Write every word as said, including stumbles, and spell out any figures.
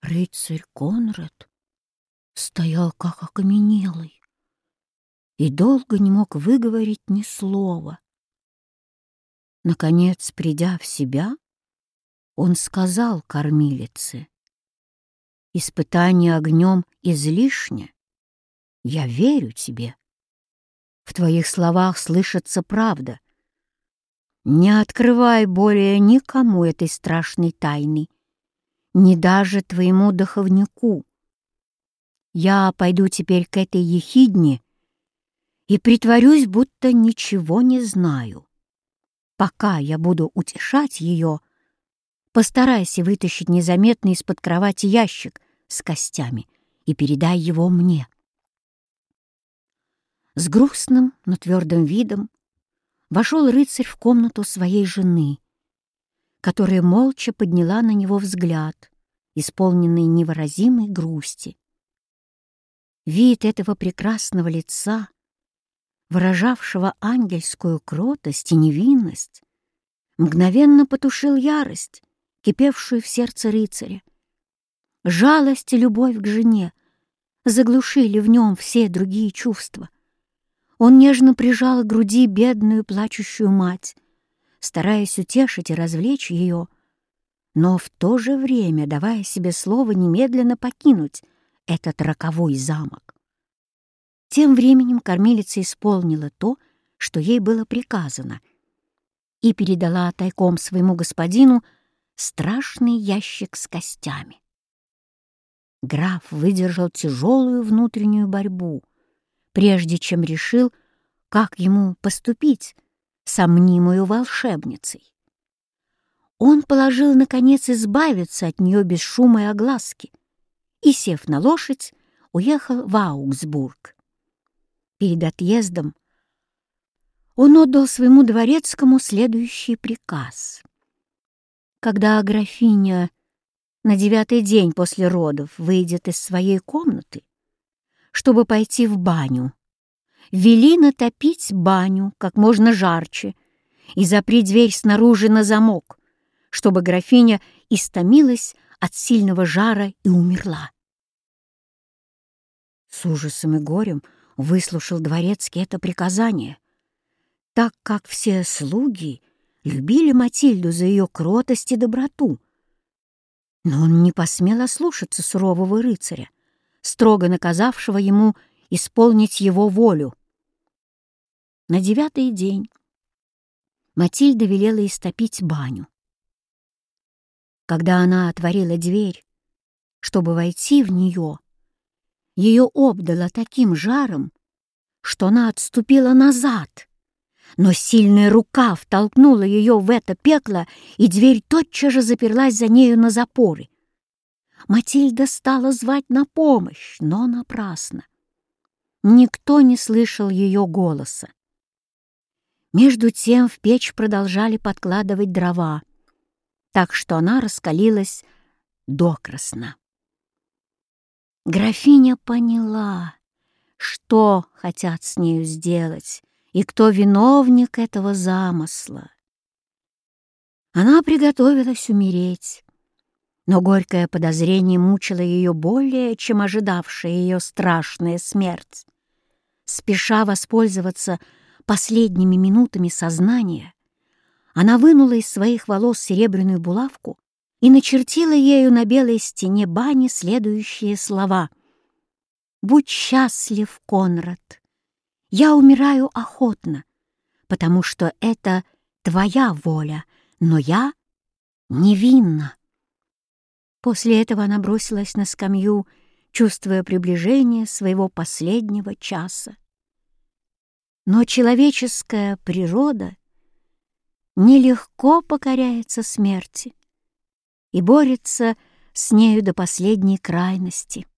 Рыцарь Конрад стоял как окаменелый и долго не мог выговорить ни слова. Наконец, придя в себя, он сказал кормилице: «Испытание огнем излишне. Я верю тебе. В твоих словах слышится правда. Не открывай более никому этой страшной тайны, ни даже твоему духовнику. Я пойду теперь к этой ехидне и притворюсь, будто ничего не знаю. Пока я буду утешать ее, постарайся вытащить незаметно из-под кровати ящик с костями и передай его мне». С грустным, но твердым видом вошел рыцарь в комнату своей жены, которая молча подняла на него взгляд, исполненный невыразимой грусти. Вид этого прекрасного лица, выражавшего ангельскую кротость и невинность, мгновенно потушил ярость, кипевшую в сердце рыцаря. Жалость и любовь к жене заглушили в нем все другие чувства. Он нежно прижал к груди бедную плачущую мать, стараясь утешить и развлечь ее, но в то же время давая себе слово немедленно покинуть этот роковой замок. Тем временем кормилица исполнила то, что ей было приказано, и передала тайком своему господину страшный ящик с костями. Граф выдержал тяжелую внутреннюю борьбу, прежде чем решил, как ему поступить с мнимою волшебницей. Он положил, наконец, избавиться от нее без шума и огласки, и, сев на лошадь, уехал в Аугсбург. Перед отъездом он отдал своему дворецкому следующий приказ. Когда графиня на девятый день после родов выйдет из своей комнаты, чтобы пойти в баню, вели натопить баню как можно жарче и запри дверь снаружи на замок, чтобы графиня истомилась от сильного жара и умерла. С ужасом и горем выслушал дворецкий это приказание, так как все слуги любили Матильду за ее кротость и доброту. Но он не посмел ослушаться сурового рыцаря, строго наказавшего ему исполнить его волю. На девятый день Матильда велела истопить баню. Когда она отворила дверь, чтобы войти в нее, ее обдало таким жаром, что она отступила назад, но сильная рука втолкнула ее в это пекло, и дверь тотчас же заперлась за нею на запоры. Матильда стала звать на помощь, но напрасно. Никто не слышал ее голоса. Между тем в печь продолжали подкладывать дрова, так что она раскалилась докрасна. Графиня поняла, что хотят с нею сделать и кто виновник этого замысла. Она приготовилась умереть, но горькое подозрение мучило ее более, чем ожидавшая ее страшная смерть. Спеша воспользоваться последними минутами сознания, она вынула из своих волос серебряную булавку и начертила ею на белой стене бани следующие слова: «Будь счастлив, Конрад! Я умираю охотно, потому что это твоя воля, но я невинна». После этого она бросилась на скамью, чувствуя приближение своего последнего часа. Но человеческая природа нелегко покоряется смерти и борется с нею до последней крайности.